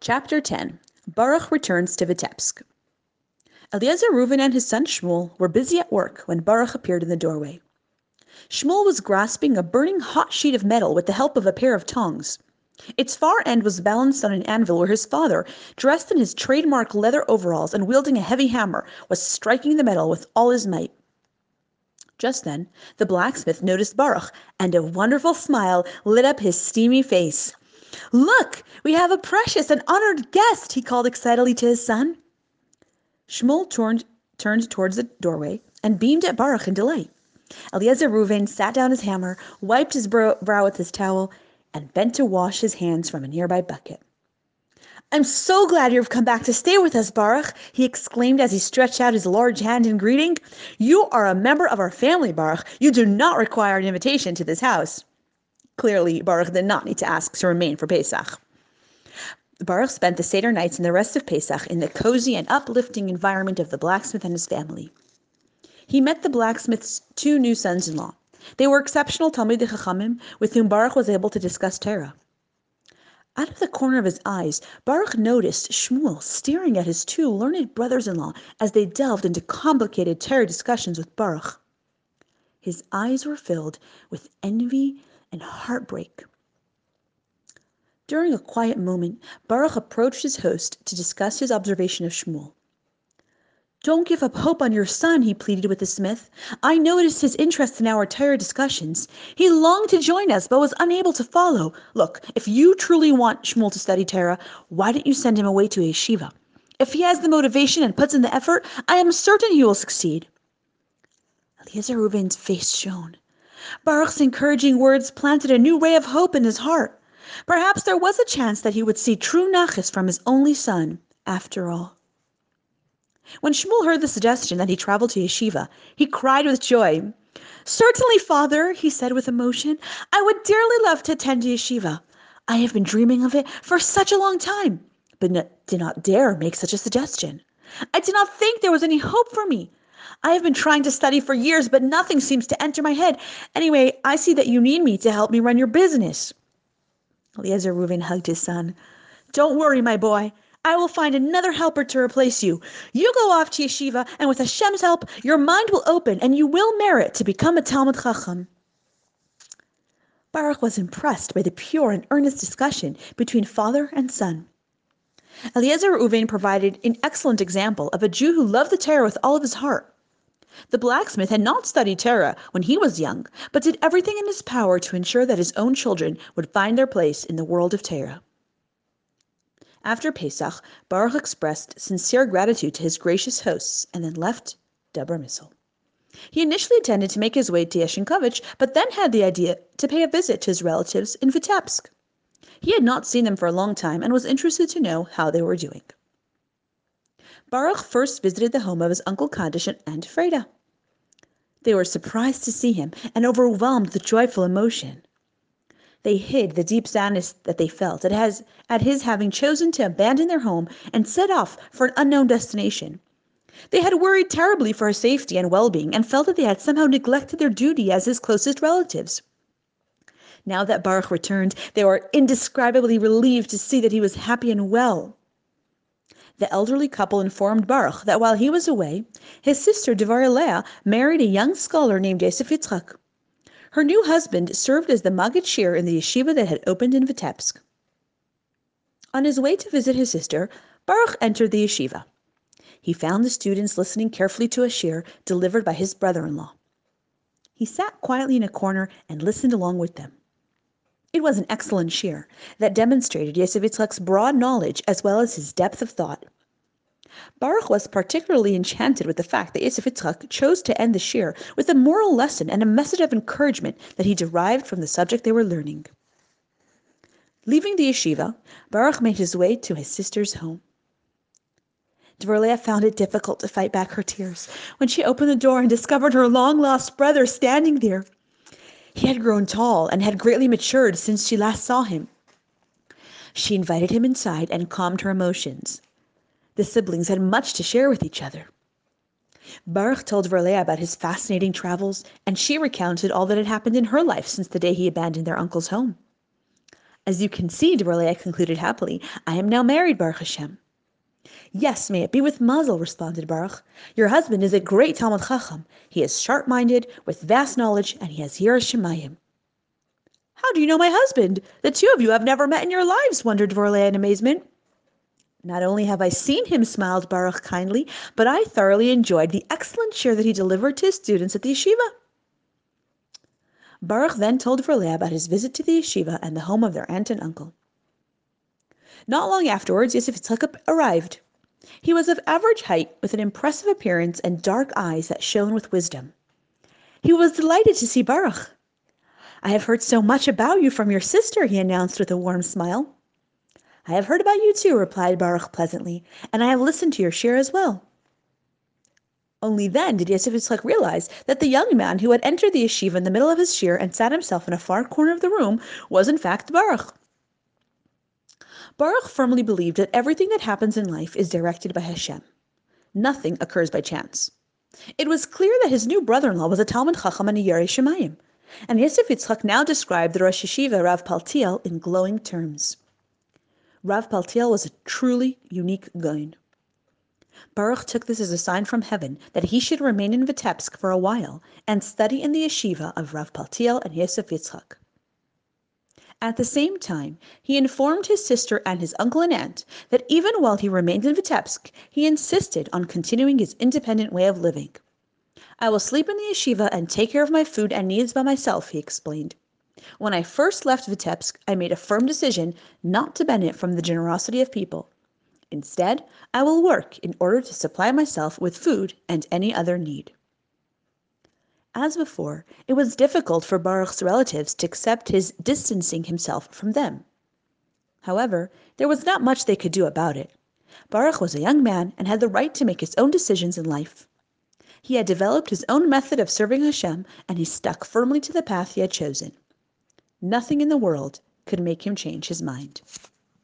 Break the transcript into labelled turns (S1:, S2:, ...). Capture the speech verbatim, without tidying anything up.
S1: Chapter ten. Baruch returns to Vitebsk. Eliezer Reuven and his son Shmuel were busy at work when Baruch appeared in the doorway. Shmuel was grasping a burning hot sheet of metal with the help of a pair of tongs. Its far end was balanced on an anvil where his father, dressed in his trademark leather overalls and wielding a heavy hammer, was striking the metal with all his might. Just then, the blacksmith noticed Baruch, and a wonderful smile lit up his steamy face. "Look, we have a precious and honored guest," he called excitedly to his son. Shmuel turned, turned towards the doorway and beamed at Baruch in delight. Eliezer Reuven sat down his hammer, wiped his brow, brow with his towel, and bent to wash his hands from a nearby bucket. "I'm so glad you've come back to stay with us, Baruch," he exclaimed as he stretched out his large hand in greeting. "You are a member of our family, Baruch. You do not require an invitation to this house." Clearly, Baruch did not need to ask to remain for Pesach. Baruch spent the Seder nights and the rest of Pesach in the cozy and uplifting environment of the blacksmith and his family. He met the blacksmith's two new sons-in-law. They were exceptional Talmidei Chachamim with whom Baruch was able to discuss Torah. Out of the corner of his eyes, Baruch noticed Shmuel staring at his two learned brothers-in-law as they delved into complicated Torah discussions with Baruch. His eyes were filled with envy and heartbreak. During a quiet moment, Baruch approached his host to discuss his observation of Shmuel. "Don't give up hope on your son," he pleaded with the smith. "I noticed his interest in our Torah discussions. He longed to join us, but was unable to follow. Look, if you truly want Shmuel to study Torah, why don't you send him away to a yeshiva? If he has the motivation and puts in the effort, I am certain he will succeed." Eliezer Reuven's face shone. Baruch's encouraging words planted a new ray of hope in his heart. Perhaps there was a chance that he would see true nachas from his only son, after all. When Shmuel heard the suggestion that he travel to yeshiva, he cried with joy. "Certainly, father," he said with emotion. "I would dearly love to attend yeshiva. I have been dreaming of it for such a long time, but n- did not dare make such a suggestion. I did not think there was any hope for me. I have been trying to study for years, but nothing seems to enter my head. Anyway, I see that you need me to help me run your business." Eliezer Reuven hugged his son. "Don't worry, my boy. I will find another helper to replace you. You go off to yeshiva, and with Hashem's help, your mind will open, and you will merit to become a Talmid Chacham." Baruch was impressed by the pure and earnest discussion between father and son. Eliezer Reuven provided an excellent example of a Jew who loved the Torah with all of his heart. The blacksmith had not studied Torah when he was young, but did everything in his power to ensure that his own children would find their place in the world of Torah. After Pesach, Baruch expressed sincere gratitude to his gracious hosts and then left Debre Missel. He initially intended to make his way to Yeshinkovich, but then had the idea to pay a visit to his relatives in Vitebsk. He had not seen them for a long time and was interested to know how they were doing. Baruch first visited the home of his uncle Kaddish and Aunt Freda. They were surprised to see him and overwhelmed with joyful emotion. They hid the deep sadness that they felt at his, at his having chosen to abandon their home and set off for an unknown destination. They had worried terribly for his safety and well-being and felt that they had somehow neglected their duty as his closest relatives. Now that Baruch returned, they were indescribably relieved to see that he was happy and well. The elderly couple informed Baruch that while he was away, his sister Devorah Leah married a young scholar named Yosef Yitzchak. Her new husband served as the Maggid Shir in the yeshiva that had opened in Vitebsk. On his way to visit his sister, Baruch entered the yeshiva. He found the students listening carefully to a shir delivered by his brother-in-law. He sat quietly in a corner and listened along with them. It was an excellent shir that demonstrated Yosef Yitzchak's broad knowledge as well as his depth of thought. Baruch was particularly enchanted with the fact that Yosef Yitzchak chose to end the shir with a moral lesson and a message of encouragement that he derived from the subject they were learning. Leaving the yeshiva, Baruch made his way to his sister's home. Devorah Leah found it difficult to fight back her tears when she opened the door and discovered her long-lost brother standing there. He had grown tall and had greatly matured since she last saw him. She invited him inside and calmed her emotions. The siblings had much to share with each other. Baruch told Devorah Leah about his fascinating travels, and she recounted all that had happened in her life since the day he abandoned their uncle's home. As you can see, Dvorlea concluded happily, I am now married, Baruch Hashem. Yes, may it be with Mazel, responded Baruch. Your husband is a great Talmid Chacham. He is sharp-minded, with vast knowledge, and he has Yiras Shamayim. How do you know my husband? The two of you have never met in your lives, wondered Dvorlea in amazement. Not only have I seen him, smiled Baruch kindly, but I thoroughly enjoyed the excellent shir that he delivered to his students at the yeshiva. Baruch then told Dvorlea about his visit to the yeshiva and the home of their aunt and uncle. Not long afterwards, Yosef Yitzchak arrived. He was of average height, with an impressive appearance and dark eyes that shone with wisdom. He was delighted to see Baruch. I have heard so much about you from your sister, he announced with a warm smile. I have heard about you too, replied Baruch pleasantly, and I have listened to your shir as well. Only then did Yosef Yitzchak realize that the young man who had entered the yeshiva in the middle of his shir and sat himself in a far corner of the room was in fact Baruch. Baruch firmly believed that everything that happens in life is directed by Hashem. Nothing occurs by chance. It was clear that his new brother-in-law was a Talmid Chacham and a Yarei Shemayim, and Yosef Yitzchak now described the Rosh Yeshiva Rav Paltiel in glowing terms. Rav Paltiel was a truly unique Gaon. Baruch took this as a sign from heaven that he should remain in Vitebsk for a while and study in the yeshiva of Rav Paltiel and Yosef Yitzchak. At the same time, he informed his sister and his uncle and aunt that even while he remained in Vitebsk, he insisted on continuing his independent way of living. I will sleep in the yeshiva and take care of my food and needs by myself, he explained. When I first left Vitebsk, I made a firm decision not to benefit from the generosity of people. Instead, I will work in order to supply myself with food and any other need. As before, it was difficult for Baruch's relatives to accept his distancing himself from them. However, there was not much they could do about it. Baruch was a young man and had the right to make his own decisions in life. He had developed his own method of serving Hashem, and he stuck firmly to the path he had chosen. Nothing in the world could make him change his mind.